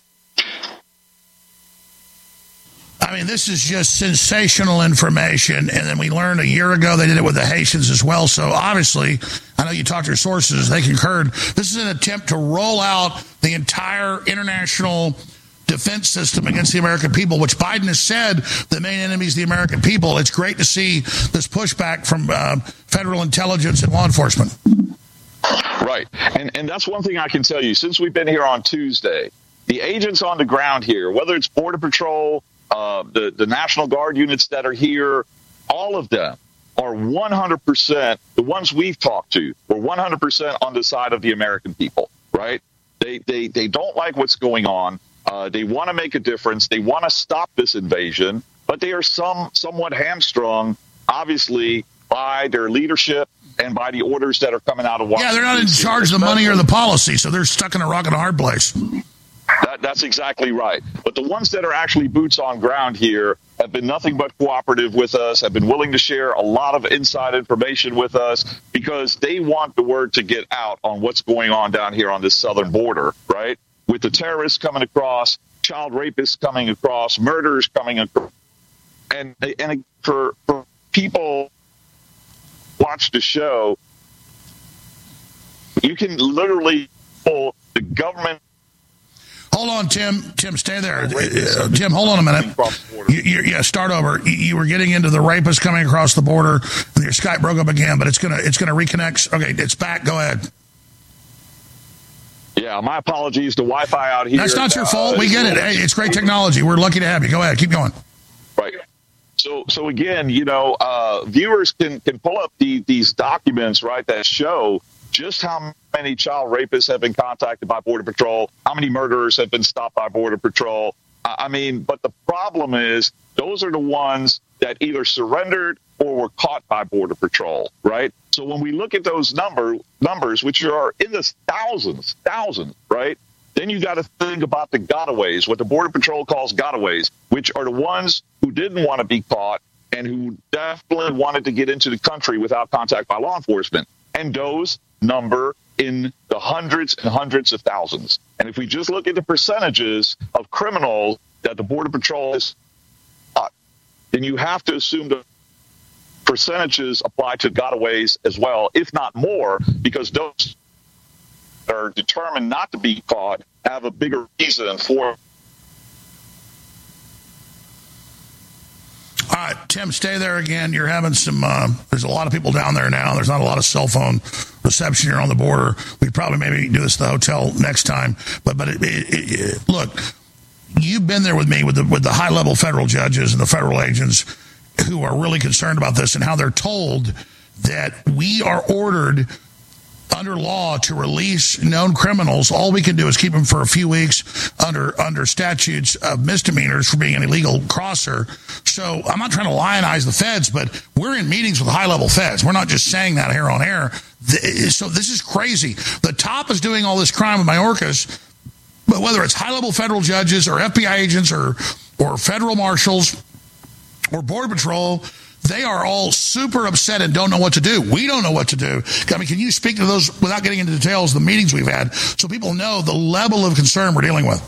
I mean, this is just sensational information, and then we learned a year ago they did it with the Haitians as well, so obviously, I know you talked to your sources, they concurred. This is an attempt to roll out the entire international defense system against the American people, which Biden has said the main enemy is the American people. It's great to see this pushback from uh, federal intelligence and law enforcement. Right, and, and that's one thing I can tell you. Since we've been here on Tuesday, the agents on the ground here, whether it's Border Patrol, Uh, the, the National Guard units that are here, all of them are one hundred percent, the ones we've talked to, were one hundred percent on the side of the American people, right? They they they don't like what's going on. Uh, they want to make a difference. They want to stop this invasion, but they are some somewhat hamstrung, obviously, by their leadership and by the orders that are coming out of Washington. Yeah, they're not in charge of the money or the policy, so they're stuck in a rock and a hard place. That, that's exactly right. But the ones that are actually boots on ground here have been nothing but cooperative with us, have been willing to share a lot of inside information with us because they want the word to get out on what's going on down here on this southern border, right? With the terrorists coming across, child rapists coming across, murderers coming across. And, and for, for people watch the show, you can literally pull the government. Hold on, Tim. Tim, stay there. Uh, Tim, hold on a minute. You, you, yeah, start over. You, you were getting into the rapists coming across the border, and your Skype broke up again, but it's gonna it's gonna reconnect. Okay, it's back. Go ahead. Yeah, my apologies. The Wi-Fi out here. That's not your fault. Uh, we get it. Hey, it's great technology. We're lucky to have you. Go ahead. Keep going. Right. So, so again, you know, uh, viewers can can pull up the, these documents, right, that show just how many child rapists have been contacted by Border Patrol, how many murderers have been stopped by Border Patrol. I mean, but the problem is those are the ones that either surrendered or were caught by Border Patrol, right? So when we look at those number numbers, which are in the thousands, thousands, right? Then you got to think about the gotaways, what the Border Patrol calls gotaways, which are the ones who didn't want to be caught and who definitely wanted to get into the country without contact by law enforcement. And those number in the hundreds and hundreds of thousands. And if we just look at the percentages of criminals that the Border Patrol has caught, then you have to assume the percentages apply to gotaways as well, if not more, because those that are determined not to be caught have a bigger reason for. All right, Tim, stay there again. You're having some, uh, there's a lot of people down there now. There's not a lot of cell phone reception here on the border. We probably maybe do this at the hotel next time. But but it, it, it, look, you've been there with me with the with the high-level federal judges and the federal agents who are really concerned about this and how they're told that we are ordered under law to release known criminals. All we can do is keep them for a few weeks under under statutes of misdemeanors for being an illegal crosser. So I'm not trying to lionize the feds, but we're in meetings with high-level feds. We're not just saying that here on air. So this is crazy. The top is doing all this crime with Mayorkas, but whether it's high-level federal judges or F B I agents or or federal marshals or Border Patrol, they are all super upset and don't know what to do. We don't know what to do. I mean, can you speak to those without getting into details of the meetings we've had so people know the level of concern we're dealing with?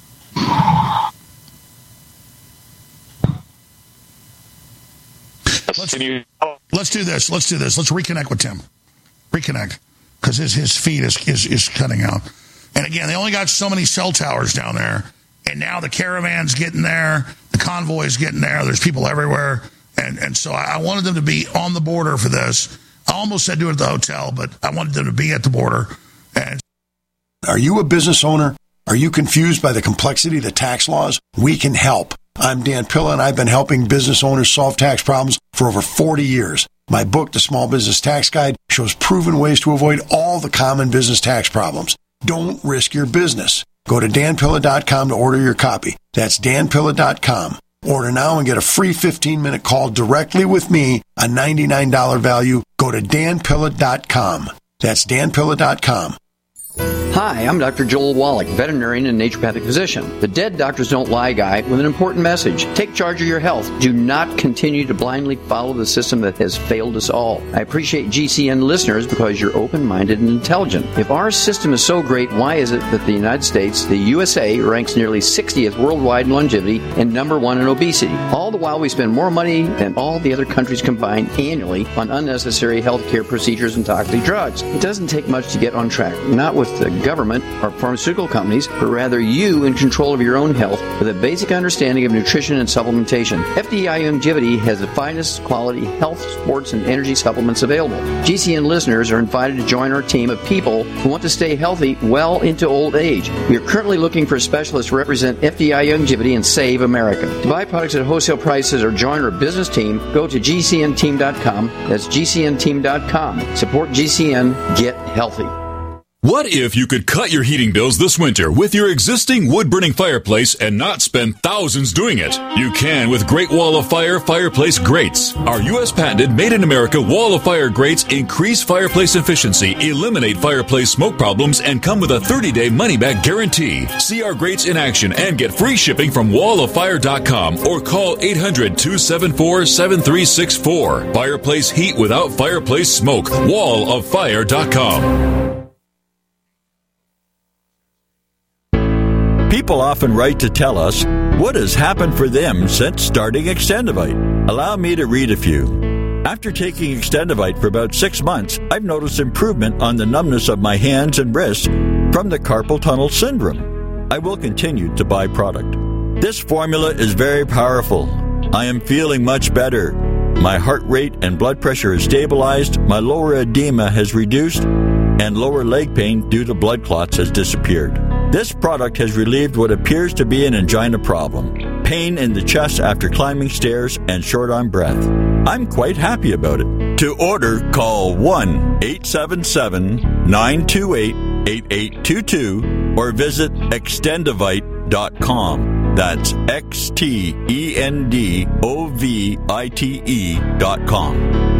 Let's, let's do this. Let's do this. Let's reconnect with Tim. Reconnect. Because his, his feed is, is, is cutting out. And again, they only got so many cell towers down there. And now the caravan's getting there. The convoy's getting there. There's people everywhere. And and so I wanted them to be on the border for this. I almost said do it at the hotel, but I wanted them to be at the border. And are you a business owner? Are you confused by the complexity of the tax laws? We can help. I'm Dan Pilla, and I've been helping business owners solve tax problems for over forty years. My book, The Small Business Tax Guide, shows proven ways to avoid all the common business tax problems. Don't risk your business. Go to dan pilla dot com to order your copy. That's dan pilla dot com. Order now and get a free fifteen-minute call directly with me, a ninety-nine dollars value. Go to dan pilla dot com. That's dan pilla dot com. Hi, I'm Doctor Joel Wallach, veterinarian and naturopathic physician, the Dead Doctors Don't Lie guy with an important message. Take charge of your health. Do not continue to blindly follow the system that has failed us all. I appreciate G C N listeners because you're open-minded and intelligent. If our system is so great, why is it that the United States, the U S A, ranks nearly sixtieth worldwide in longevity and number one in obesity? All the while we spend more money than all the other countries combined annually on unnecessary health care procedures and toxic drugs. It doesn't take much to get on track, not with the government or pharmaceutical companies, but rather you in control of your own health with a basic understanding of nutrition and supplementation. F D I Youngevity has the finest quality health, sports, and energy supplements available. G C N listeners are invited to join our team of people who want to stay healthy well into old age. We are currently looking for specialists to represent F D I Youngevity and Save America. To buy products at wholesale prices or join our business team, go to G C N team dot com. That's G C N team dot com. Support G C N. Get healthy. What if you could cut your heating bills this winter with your existing wood-burning fireplace and not spend thousands doing it? You can with Great Wall of Fire fireplace grates. Our U S patented made-in-America Wall of Fire grates increase fireplace efficiency, eliminate fireplace smoke problems, and come with a thirty-day money-back guarantee. See our grates in action and get free shipping from wall of fire dot com or call eight hundred, two seven four, seven three six four. Fireplace heat without fireplace smoke. wall of fire dot com. People often write to tell us what has happened for them since starting Extendivite. Allow me to read a few. After taking Extendivite for about six months, I've noticed improvement on the numbness of my hands and wrists from the carpal tunnel syndrome. I will continue to buy product. This formula is very powerful. I am feeling much better. My heart rate and blood pressure is stabilized, my lower edema has reduced, and lower leg pain due to blood clots has disappeared. This product has relieved what appears to be an angina problem, pain in the chest after climbing stairs, and short on breath. I'm quite happy about it. To order, call one eight seven seven, nine two eight, eight eight two two or visit extendivite dot com. That's X T E N D O V I T E dot com.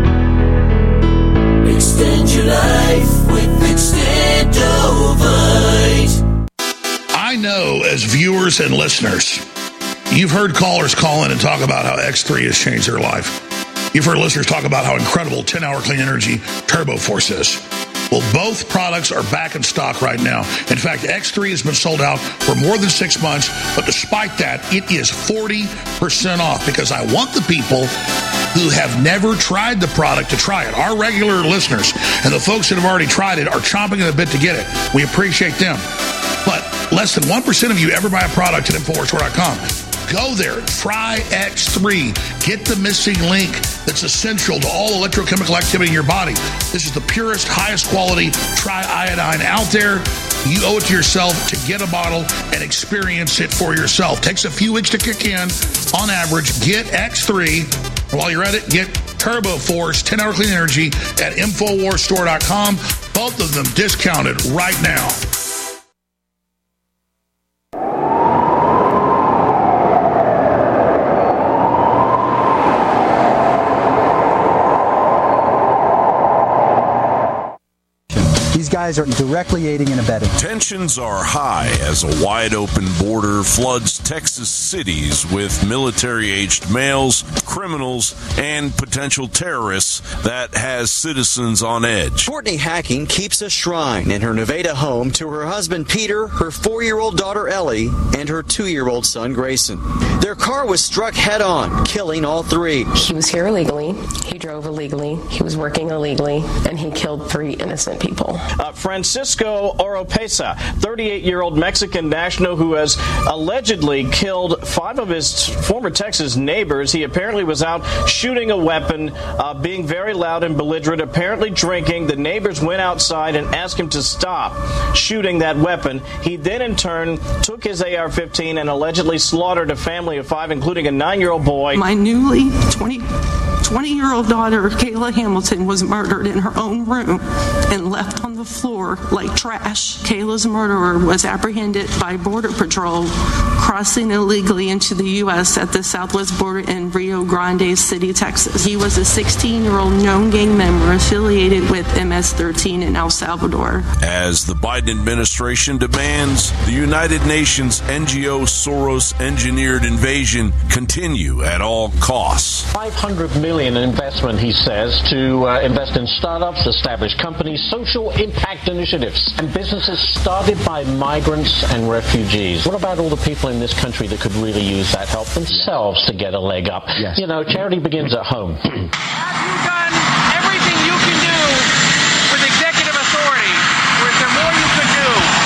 Extend your life with Extendovite. I know as viewers and listeners, you've heard callers call in and talk about how X three has changed their life. You've heard listeners talk about how incredible ten-hour clean energy Turbo Force is. Well, both products are back in stock right now. In fact, X three has been sold out for more than six months, but despite that, it is forty percent off because I want the people who have never tried the product to try it. Our regular listeners and the folks that have already tried it are chomping at the bit to get it. We appreciate them. But less than one percent of you ever buy a product at Infowars Store dot com. Go there, try X three. Get the missing link that's essential to all electrochemical activity in your body. This is the purest, highest quality tri-iodine out there. You owe it to yourself to get a bottle and experience it for yourself. Takes a few weeks to kick in. On average, get X three. While you're at it, get Turbo Force ten-hour clean energy at Infowars Store dot com. Both of them discounted right now. These guys are directly aiding and abetting. Tensions are high as a wide-open border floods Texas cities with military-aged males, criminals, and potential terrorists that has citizens on edge. Courtney Hacking keeps a shrine in her Nevada home to her husband Peter, her four-year-old daughter Ellie, and her two-year-old son Grayson. Their car was struck head-on, killing all three. He was here illegally, he drove illegally, he was working illegally, and he killed three innocent people. Uh, Francisco Oropesa, thirty-eight-year-old Mexican national who has allegedly killed five of his former Texas neighbors. He apparently was out shooting a weapon, uh, being very loud and belligerent, apparently drinking. The neighbors went outside and asked him to stop shooting that weapon. He then, in turn, took his A R fifteen and allegedly slaughtered a family of five, including a nine-year-old boy. My newly twenty-year-old daughter, Kayla Hamilton, was murdered in her own room and left on the floor like trash. Kayla's murderer was apprehended by Border Patrol crossing illegally into the U S at the southwest border in Rio Grande City, Texas. He was a sixteen-year-old known gang member affiliated with M S thirteen in El Salvador. As the Biden administration demands the United Nations N G O Soros-engineered invasion continue at all costs. five hundred million dollars in investment, he says, to uh, invest in startups, established companies, social impact initiatives, and businesses started by migrants and refugees. What about all the people in this country that could really use that help themselves to get a leg up? Yes. You know, charity begins at home. Have you done everything you can do with executive authority, or is there more you could do?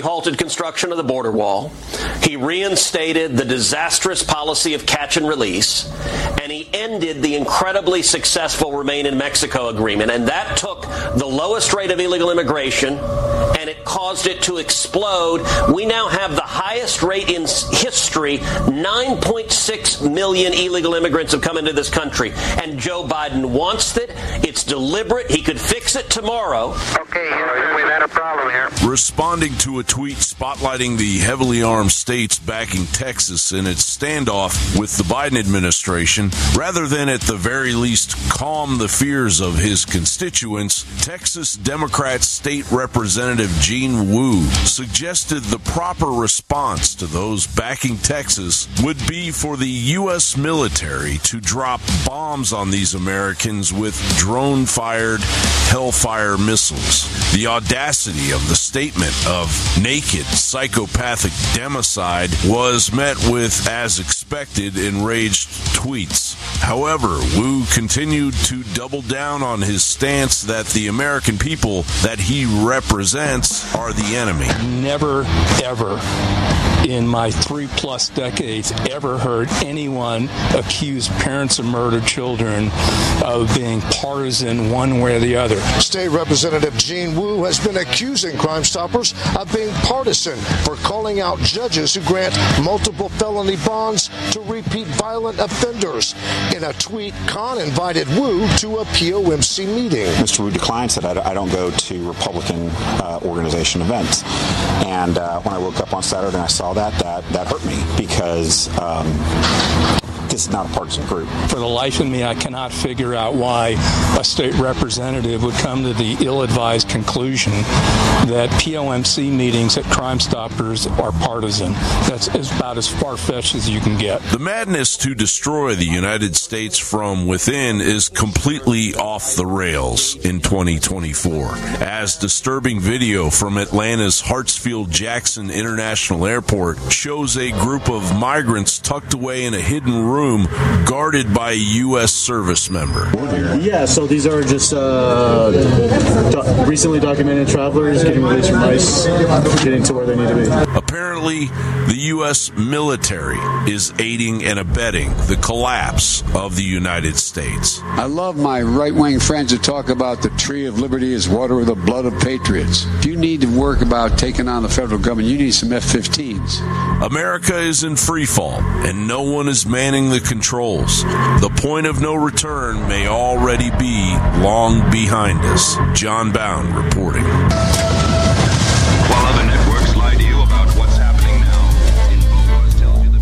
halted construction of the border wall. He reinstated the disastrous policy of catch and release. And he ended the incredibly successful Remain in Mexico agreement. And that took the lowest rate of illegal immigration and it caused it to explode. We now have the highest rate in history. nine point six million illegal immigrants have come into this country. And Joe Biden wants it. It's deliberate. He could fix it tomorrow. Okay, Houston, we've had a problem here. Responding to a tweet spotlighting the heavily armed states backing Texas in its standoff with the Biden administration, rather than at the very least calm the fears of his constituents, Texas Democrat State Representative Gene Wu suggested the proper response to those backing Texas would be for the U S military to drop bombs on these Americans with drone-fired Hellfire missiles. The audacity of the statement of naked psychopathic democide was met with, as expected, enraged tweets. However, Wu continued to double down on his stance that the American people that he represents are the enemy. Never, ever in my three-plus decades ever heard anyone accuse parents of murdered children of being partisan one way or the other. State Representative Gene Wu has been accusing Crime Stoppers of being partisan for calling out judges who grant multiple felony bonds to repeat violent offenders. In a tweet, Khan invited Wu to a P O M C meeting. Mister Wu declined, said, I don't go to Republican uh, organization events. And uh, when I woke up on Saturday and I saw that, that, that hurt me because um, this is not a partisan group. For the life of me, I cannot figure out why a state representative would come to the ill-advised conclusion that P O M C meetings at Crime Stoppers are partisan. That's about as far-fetched as you can get. The madness to destroy the United States from within is completely off the rails in twenty twenty-four, as disturbing video from Atlanta's Hartsfield-Jackson International Airport shows a group of migrants tucked away in a hidden room guarded by a U S service member. Yeah, so these are just uh, do- recently documented travelers getting released from ICE, getting to where they need to be. Apparently, the U S military is aiding and abetting the collapse of the United States. I love my right-wing friends who talk about the tree of liberty is water with the blood of patriots. If you need to work about taking on the federal government, you need some F fifteens. America is in free fall, and no one is manning the controls. The point of no return may already be long behind us. John Bound reporting. While other networks lie to you about what's happening now, InfoWars tells you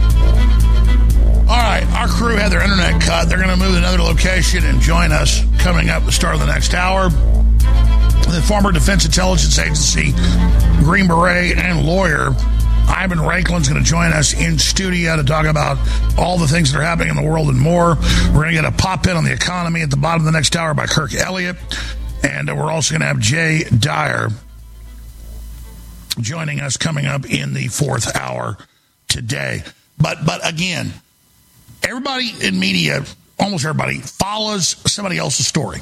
the truth. All right, our crew had their internet cut. They're going to move to another location and join us coming up at the start of the next hour. The former Defense Intelligence Agency Green Beret and lawyer Ivan Raiklin's going to join us in studio to talk about all the things that are happening in the world and more. We're going to get a pop-in on the economy at the bottom of the next hour by Kirk Elliott. And we're also going to have Jay Dyer joining us coming up in the fourth hour today. But but again, everybody in media, almost everybody, follows somebody else's story.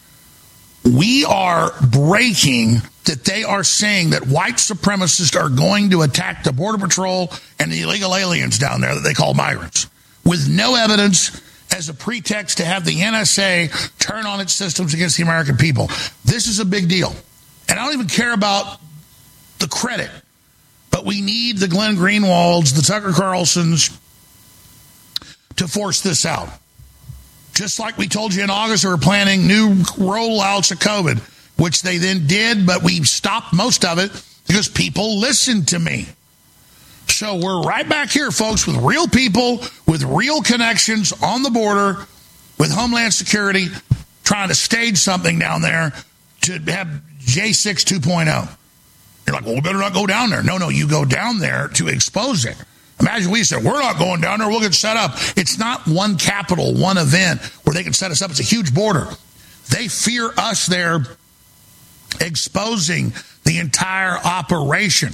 We are breaking that they are saying that white supremacists are going to attack the Border Patrol and the illegal aliens down there that they call migrants, with no evidence as a pretext to have the N S A turn on its systems against the American people. This is a big deal. And I don't even care about the credit, but we need the Glenn Greenwalds, the Tucker Carlsons to force this out. Just like we told you in August, we were planning new rollouts of COVID, which they then did, but we stopped most of it because people listened to me. So we're right back here, folks, with real people, with real connections on the border, with Homeland Security, trying to stage something down there to have J six two point oh. You're like, well, we better not go down there. No, no, you go down there to expose it. Imagine we said, we're not going down there, we'll get set up. It's not one capital, one event where they can set us up. It's a huge border. They fear us there exposing the entire operation.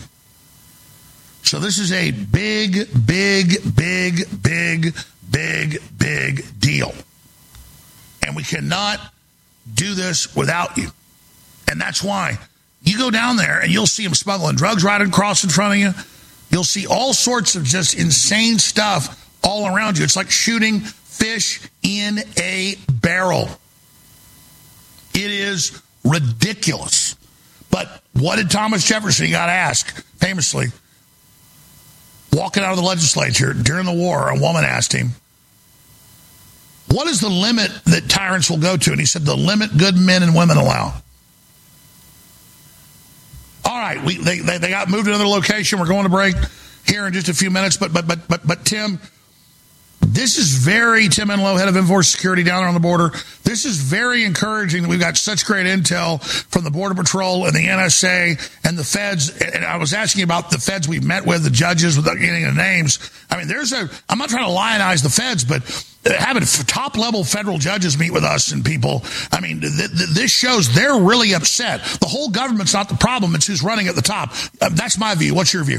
So this is a big, big, big, big, big, big deal. And we cannot do this without you. And that's why You go down there and you'll see them smuggling drugs right across in front of you. You'll see all sorts of just insane stuff all around you. It's like shooting fish in a barrel. It is ridiculous. But what did Thomas Jefferson, he got asked famously, walking out of the legislature during the war, a woman asked him, what is the limit that tyrants will go to? And he said, the limit good men and women allow. All right, we, they, they, they got moved to another location. We're going to break here in just a few minutes. But, but, but, but, but Tim, this is very, Tim Enlow, head of Enforced Security down there on the border. This is very encouraging that we've got such great intel from the Border Patrol and the N S A and the feds. And I was asking about the feds we've met with, the judges, without getting the names. I mean, there's a, I'm not trying to lionize the feds, but having top level federal judges meet with us and people, I mean, th- th- this shows they're really upset. The whole government's not the problem. It's who's running at the top. Uh, that's my view. What's your view?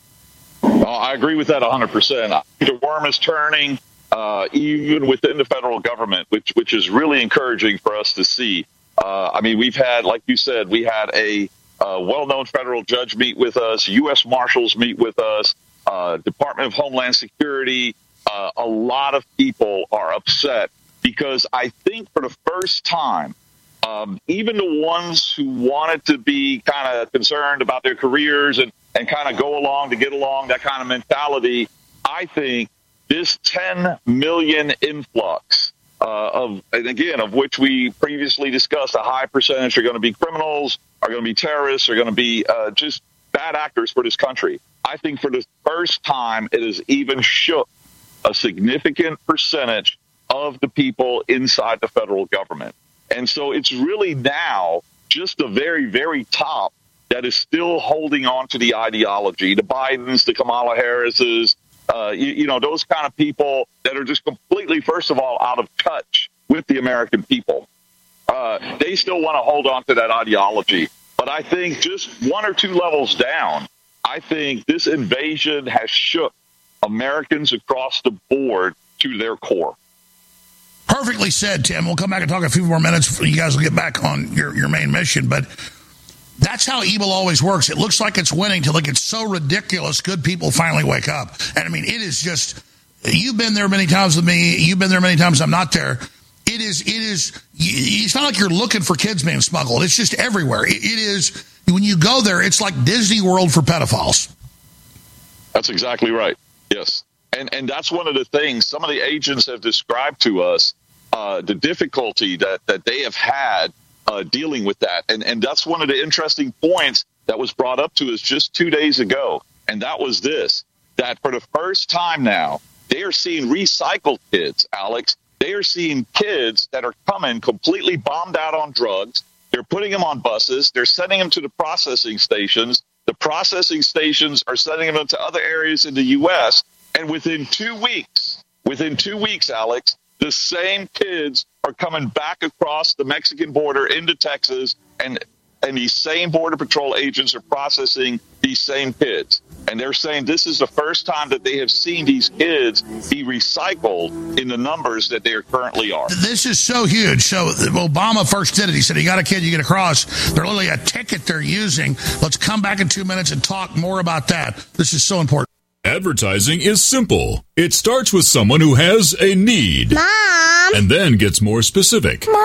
Well, I agree with that one hundred percent. The worm is turning, uh, even within the federal government, which which is really encouraging for us to see. Uh, I mean, we've had, like you said, we had a uh, well-known federal judge meet with us, U S Marshals meet with us, uh, Department of Homeland Security. Uh, a lot of people are upset because I think for the first time, um, even the ones who wanted to be kind of concerned about their careers and and kind of go along to get along, that kind of mentality, I think this ten million influx uh, of, and again, of which we previously discussed, a high percentage are going to be criminals, are going to be terrorists, are going to be uh, just bad actors for this country. I think for the first time, it has even shook a significant percentage of the people inside the federal government. And so it's really now just the very, very top that is still holding on to the ideology, the Bidens, the Kamala Harrises, uh, you, you know, those kind of people that are just completely, first of all, out of touch with the American people. Uh, they still want to hold on to that ideology. But I think just one or two levels down, I think this invasion has shook Americans across the board to their core. Perfectly said, Tim. We'll come back and talk a few more minutes. You guys will get back on your, your main mission. But that's how evil always works. It looks like it's winning till it gets so ridiculous, good people finally wake up. And, I mean, it is just, you've been there many times with me. You've been there many times. I'm not there. It is, it is, it's not like you're looking for kids being smuggled. It's just everywhere. It, it is, when you go there, it's like Disney World for pedophiles. That's exactly right. Yes. And and that's one of the things some of the agents have described to us, uh, the difficulty that, that they have had uh, dealing with that. And, and that's one of the interesting points that was brought up to us just two days ago. And that was this, that for the first time now, they are seeing recycled kids, Alex. They are seeing kids that are coming completely bombed out on drugs. They're putting them on buses. They're sending them to the processing stations. The processing stations are sending them to other areas in the U S. And within two weeks, within two weeks, Alex, the same kids are coming back across the Mexican border into Texas, and and these same Border Patrol agents are processing these same kids. And they're saying this is the first time that they have seen these kids be recycled in the numbers that they are currently are. This is so huge. So Obama first did it. He said, you got a kid, you get across. They're literally a ticket they're using. Let's come back in two minutes and talk more about that. This is so important. Advertising is simple. It starts with someone who has a need. Mom! And then gets more specific. Mom,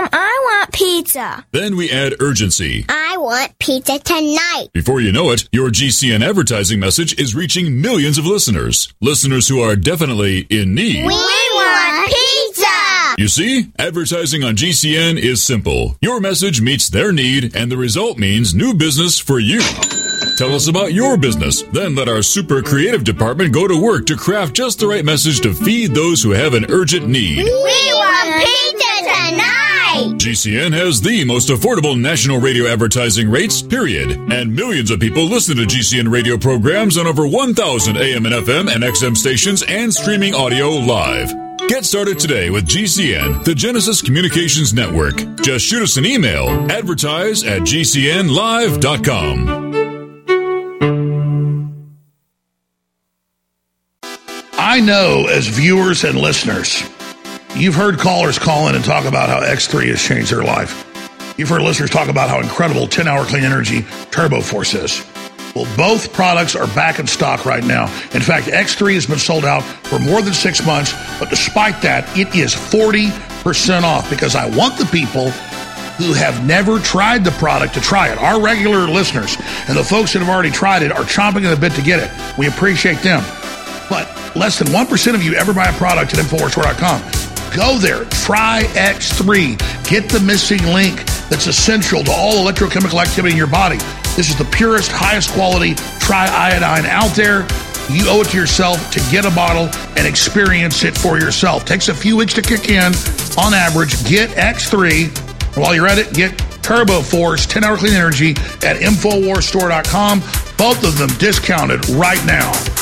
I want pizza. Then we add urgency. I want pizza tonight. Before you know it, your G C N advertising message is reaching millions of listeners. Listeners who are definitely in need. We want pizza! You see, advertising on G C N is simple. Your message meets their need, and the result means new business for you. Tell us about your business. Then let our super creative department go to work to craft just the right message to feed those who have an urgent need. We want pizza tonight! G C N has the most affordable national radio advertising rates, period. And millions of people listen to G C N radio programs on over one thousand A M and F M and X M stations and streaming audio live. Get started today with G C N, the Genesis Communications Network. Just shoot us an email, advertise at G C N live dot com. I know as viewers and listeners, you've heard callers call in and talk about how X three has changed their life. You've heard listeners talk about how incredible ten-hour clean energy Turbo Force is. Well, both products are back in stock right now. In fact, X three has been sold out for more than six months, but despite that, it is forty percent off because I want the people who have never tried the product to try it. Our regular listeners and the folks that have already tried it are chomping at the bit to get it. We appreciate them. But less than one percent of you ever buy a product at Infowars Store dot com. Go there, try X three, get the missing link that's essential to all electrochemical activity in your body. This is the purest, highest quality triiodine out there. You owe it to yourself to get a bottle and experience it for yourself. Takes a few weeks to kick in. On average, get X three. While you're at it, get Turbo Force ten-hour clean energy at Infowars Store dot com. Both of them discounted right now.